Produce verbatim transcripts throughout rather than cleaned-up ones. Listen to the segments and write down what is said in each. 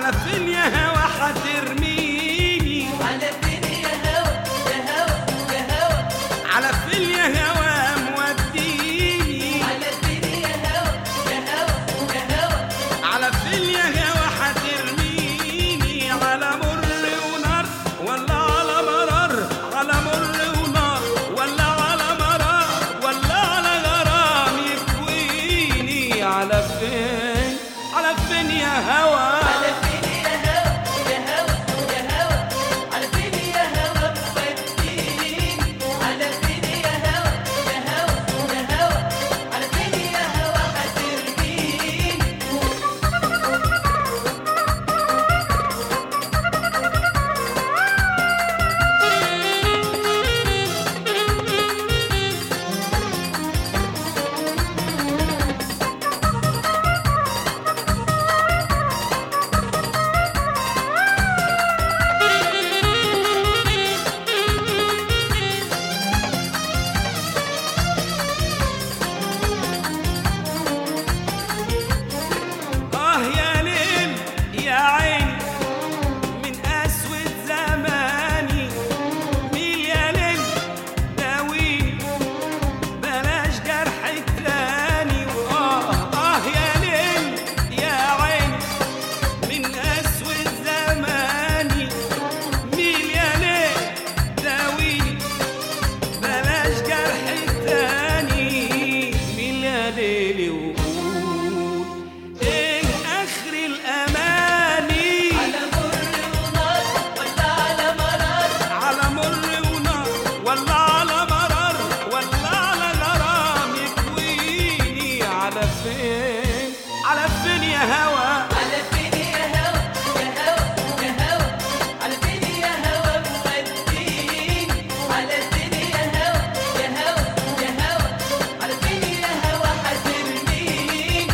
على فين يا هوا حترميني؟ على فين يا هوا يا هوا يا هوا؟ على فين يا هوا موديني؟ على فين يا هوا يا هوا يا هوا؟ على فين يا هوا حترميني؟ على مر ونار ولا على مرار؟ على مر ونار ولا على مرار ولا على غرام يكويني؟ على فين على فين يا هوا؟ على فين يا هوا يا هوا يا هوا؟ على فين يا هوا موديني؟ على فين يا هوا يا هوا يا هوا؟ على فين يا هوا حترميني؟ آه يا ليل يا عيني من أسود زماني، ميل يا ليل داويني بلاش جرح تاني. وآه آه يا ليل يا عيني من أسود زماني، ميل يا ليل داويني بلاش جرح تاني. ميل يا ليل وقول ايه اخر الاماني؟ على مر ونار ولا على مرار؟ على مر ونار ولا على مرار ولا على غرام يكويني؟ على فين على فين يا هوا؟ على فين يا هوا يا هوا يا هوا؟ على فين يا هوا موديني؟ على فين يا هوا يا هوا يا هوا؟ على فين يا هوا حترميني؟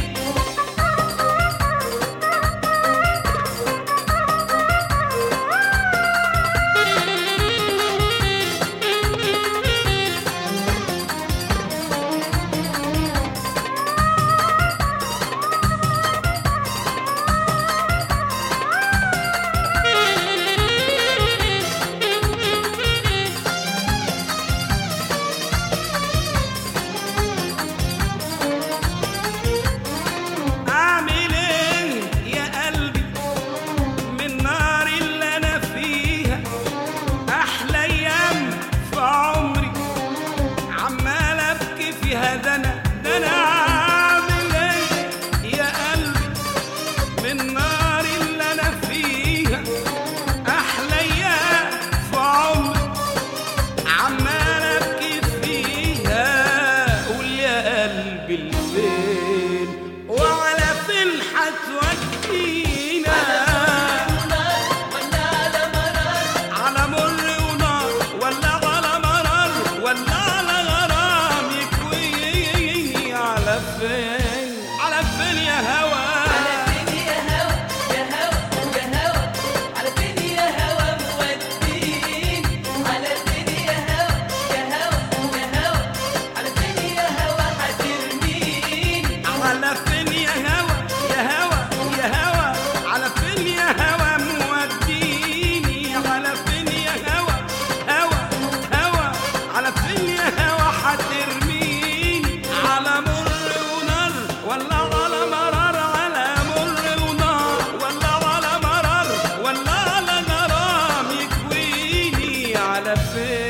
اعمل ايه يا قلبي من نار اللي انا فيها؟ احلى ايام في عمري عمال ابكي فيها. ده انا ده انا اعمل ايه يا قلبي من نار اللي انا فيها؟ احلى ايام في عمري عمال ابكي فيها. قول يا قلبي الفين وعلى فين حتودينا؟ نار ولا على مرار؟ على مر ونار ولا على مرار ولا على غرام يكويني؟ على فين على فين يا هوا؟ على فين يا هوا يا هوا يا هوا؟ على فين يا هوا موديني؟ على فين يا هوا يا هوا يا هوا؟ على فين يا هوا حترميني؟ على فين يا هوا يا هوا يا هوا؟ على فين يا هوا موديني؟ على فين يا هوا هوا هوا؟ على فين يا هوا حترميني؟ على مر ونار ولا على مرار؟ على مر ونار ولا على مرار ولا على غرام يكويني؟ على فين